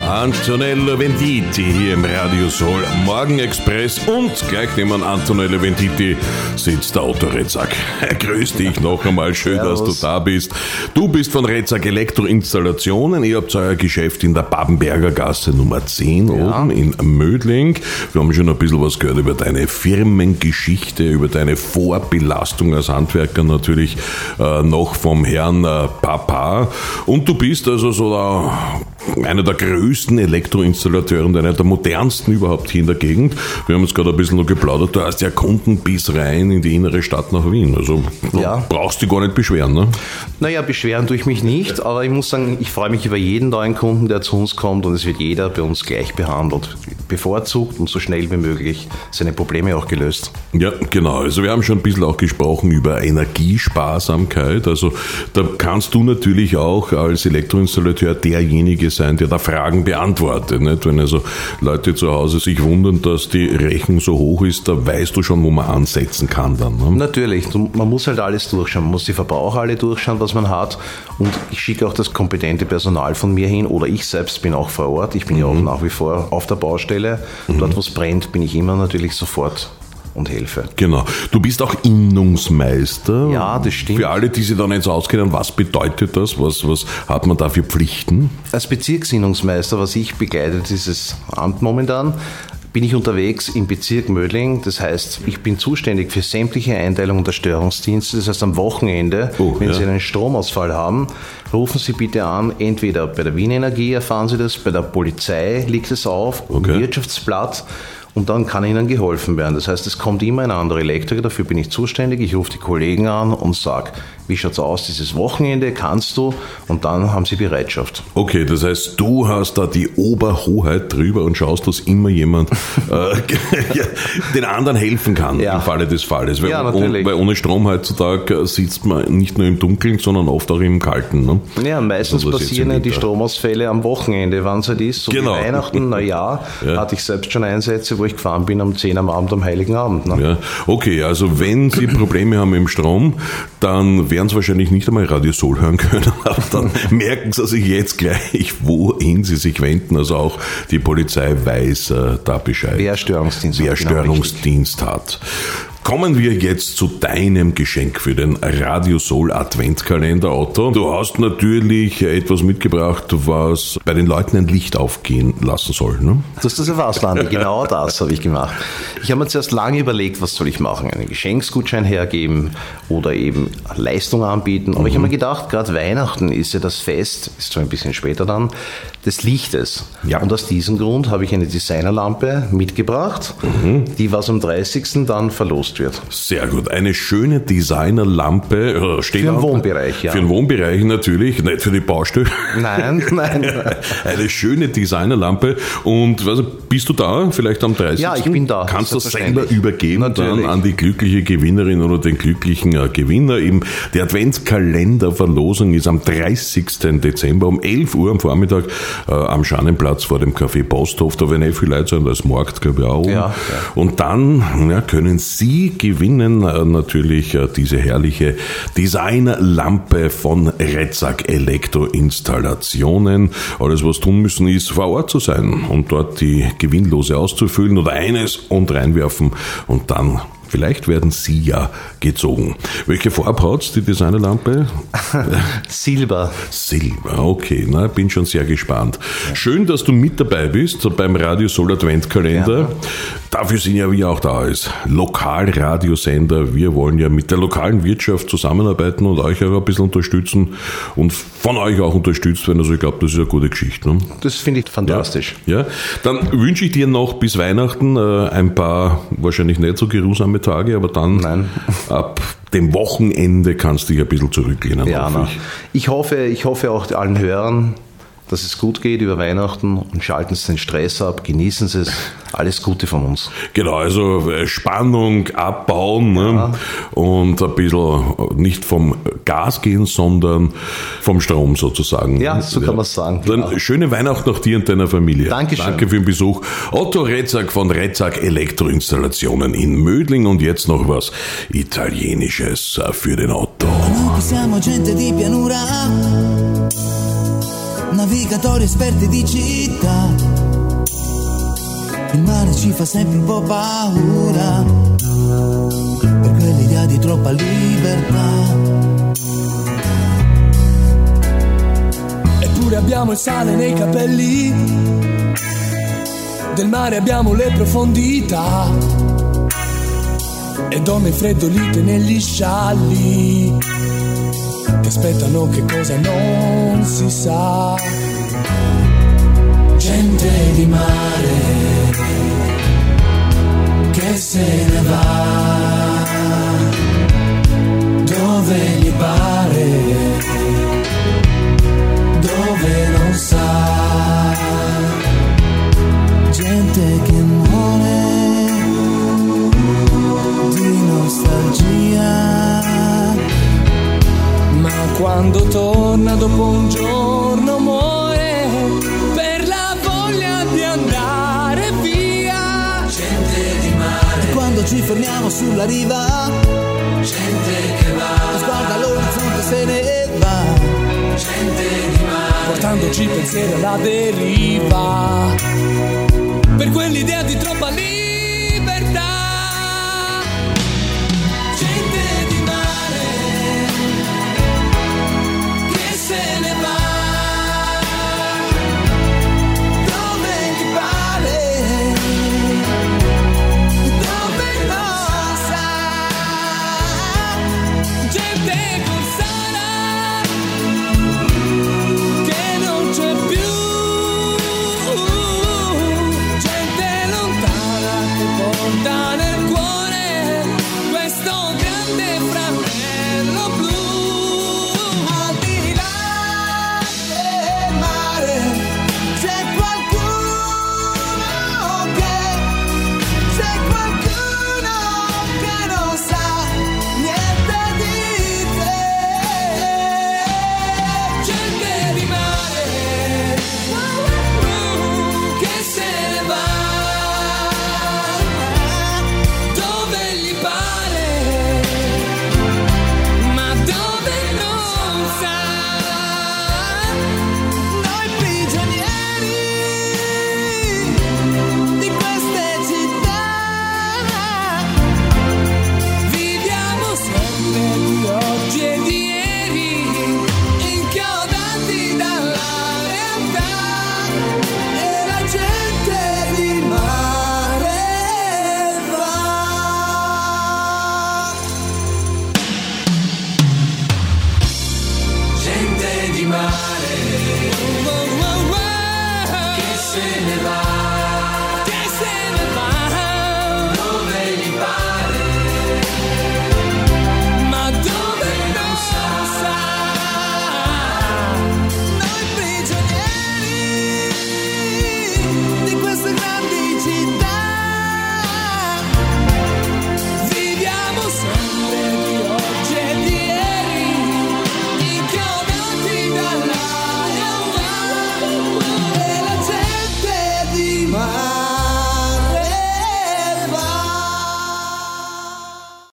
Antonello Venditti hier im Radio Soul Morgenexpress und gleich neben Antonello Venditti sitzt der Otto Retzak. Grüß dich noch einmal, schön, dass du da bist. Du bist von Retzak Elektroinstallationen. Ihr habt euer Geschäft in der Babenberger Gasse Nummer 10 oben in Mödling. Wir haben schon ein bisschen was gehört über deine Firmengeschichte, über deine Vorbelastung als Handwerker natürlich noch vom Herrn Papa. Und du bist also so einer der größten Elektroinstallateure und einer der modernsten überhaupt hier in der Gegend. Wir haben jetzt gerade ein bisschen noch geplaudert. Du hast ja Kunden bis rein in die innere Stadt nach Wien. Also du brauchst dich gar nicht beschweren, ne? Naja, beschweren tue ich mich nicht, aber ich muss sagen, ich freue mich über jeden neuen Kunden, der zu uns kommt, und es wird jeder bei uns gleich behandelt, bevorzugt und so schnell wie möglich seine Probleme auch gelöst. Ja, genau. Also wir haben schon ein bisschen auch gesprochen über Energiesparsamkeit. Also da kannst du natürlich auch als Elektroinstallateur derjenige sein, der da Fragen beantwortet. Nicht? Wenn also Leute zu Hause sich wundern, dass die Rechnung so hoch ist, da weißt du schon, wo man ansetzen kann dann. Ne? Natürlich. Man muss halt alles durchschauen. Man muss die Verbraucher alle durchschauen, was man hat. Und ich schicke auch das kompetente Personal von mir hin, oder ich selbst bin auch vor Ort. Ich bin ja auch nach wie vor auf der Baustelle. Dort, wo es brennt, bin ich immer natürlich sofort und helfe. Genau. Du bist auch Innungsmeister. Ja, das stimmt. Für alle, die sich da nicht so auskennen, was bedeutet das? Was hat man da für Pflichten? Als Bezirksinnungsmeister, was ich begleite, dieses Amt momentan, bin ich unterwegs im Bezirk Mödling. Das heißt, ich bin zuständig für sämtliche Einteilungen der Störungsdienste. Das heißt, am Wochenende, wenn Sie einen Stromausfall haben, rufen Sie bitte an, entweder bei der Wien Energie erfahren Sie das, bei der Polizei liegt es auf, im Wirtschaftsblatt. Und dann kann Ihnen geholfen werden. Das heißt, es kommt immer ein anderer Elektriker, dafür bin ich zuständig. Ich rufe die Kollegen an und sage, wie schaut's aus, dieses Wochenende, kannst du? Und dann haben sie Bereitschaft. Okay, das heißt, du hast da die Oberhoheit drüber und schaust, dass immer jemand den anderen helfen kann im Falle des Falles. Weil, natürlich. Weil ohne Strom heutzutage sitzt man nicht nur im Dunkeln, sondern oft auch im Kalten. Ne? Ja, meistens passieren die Stromausfälle am Wochenende, wann es halt ist. So wie Weihnachten, Neujahr, hatte ich selbst schon Einsätze, wo ich gefahren bin um 10 am Abend, am Heiligen Abend. Ne? Ja, okay, also wenn Sie Probleme haben im Strom, dann werden Sie wahrscheinlich nicht einmal Radio Soul hören können, aber dann merken Sie sich jetzt gleich, wohin Sie sich wenden. Also auch die Polizei weiß da Bescheid. Wer Störungsdienst hat. Kommen wir jetzt zu deinem Geschenk für den Radio Soul Adventkalender, Otto. Du hast natürlich etwas mitgebracht, was bei den Leuten ein Licht aufgehen lassen soll, ne? Das ist das Erfahrslande, genau das habe ich gemacht. Ich habe mir zuerst lange überlegt, was soll ich machen? Einen Geschenksgutschein hergeben oder eben Leistung anbieten. Aber ich habe mir gedacht, gerade Weihnachten ist ja das Fest, ist zwar ein bisschen später dann, des Lichtes. Ja. Und aus diesem Grund habe ich eine Designerlampe mitgebracht, die was am 30. dann verlost wird. Sehr gut. Eine schöne Designerlampe. Steht für den Wohnbereich, ja. Für den Wohnbereich natürlich, nicht für die Baustelle. Nein. Eine schöne Designerlampe. Und bist du da? Vielleicht am 30. Ja, ich bin da. Kannst du das selber übergeben dann an die glückliche Gewinnerin oder den glücklichen Gewinner? Eben die Adventskalenderverlosung ist am 30. Dezember um 11 Uhr am Vormittag am Schanenplatz vor dem Café Posthof. Da werden viele Leute sein, da ist Markt, glaube ich, auch. Ja. Und dann können Sie gewinnen natürlich diese herrliche Designerlampe von Retzak Elektroinstallationen. Alles, was tun müssen, ist vor Ort zu sein und dort die Gewinnlose auszufüllen oder eines und reinwerfen und dann vielleicht werden Sie ja gezogen. Welche Farbe hat's, die Designerlampe? Silber. Silber, okay. Na, bin schon sehr gespannt. Ja. Schön, dass du mit dabei bist beim Radio Soul Adventkalender. Ja. Dafür sind ja wir auch da als Lokalradiosender. Wir wollen ja mit der lokalen Wirtschaft zusammenarbeiten und euch auch ein bisschen unterstützen und von euch auch unterstützt werden. Also ich glaube, das ist eine gute Geschichte. Ne? Das finde ich fantastisch. Ja. Dann wünsche ich dir noch bis Weihnachten ein paar wahrscheinlich nicht so geruhsame Tage, aber dann ab dem Wochenende kannst du dich ein bisschen zurücklehnen. Ja, ich hoffe auch allen Hörern, dass es gut geht über Weihnachten und schalten Sie den Stress ab, genießen Sie es. Alles Gute von uns. Genau, also Spannung abbauen ne? Und ein bisschen nicht vom Gas gehen, sondern vom Strom sozusagen. Ja, so kann man es sagen. Dann schöne Weihnachten auch dir und deiner Familie. Dankeschön. Danke für den Besuch. Otto Retzak von Retzak Elektroinstallationen in Mödling und jetzt noch was Italienisches für den Otto. Noi siamo gente di pianura, navigatori esperti di città, ci fa sempre un po' paura, per quell'idea di troppa libertà. Eppure abbiamo il sale nei capelli, del mare abbiamo le profondità, e donne freddolite negli scialli che aspettano che cosa non si sa. Gente di mare che se ne va dove gli pare, dove non sa. Gente che muore di nostalgia, ma quando torna dopo un giorno muore per la voglia di andare via. Gente di mare, e quando ci fermiamo sulla riva, gente che va, guarda l'orizzonte se ne va. Gente di mare, portandoci pensieri alla deriva, per quell'idea di troppa libertà. Gente di mare che se ne va dove gli pare, dove non sa. Gente con Sara che non c'è più, porta nel cuore questo grande fratello blu. Al di là del mare c'è qualcuno che non sa niente di te. Gente di mare che se ne va che se ne va.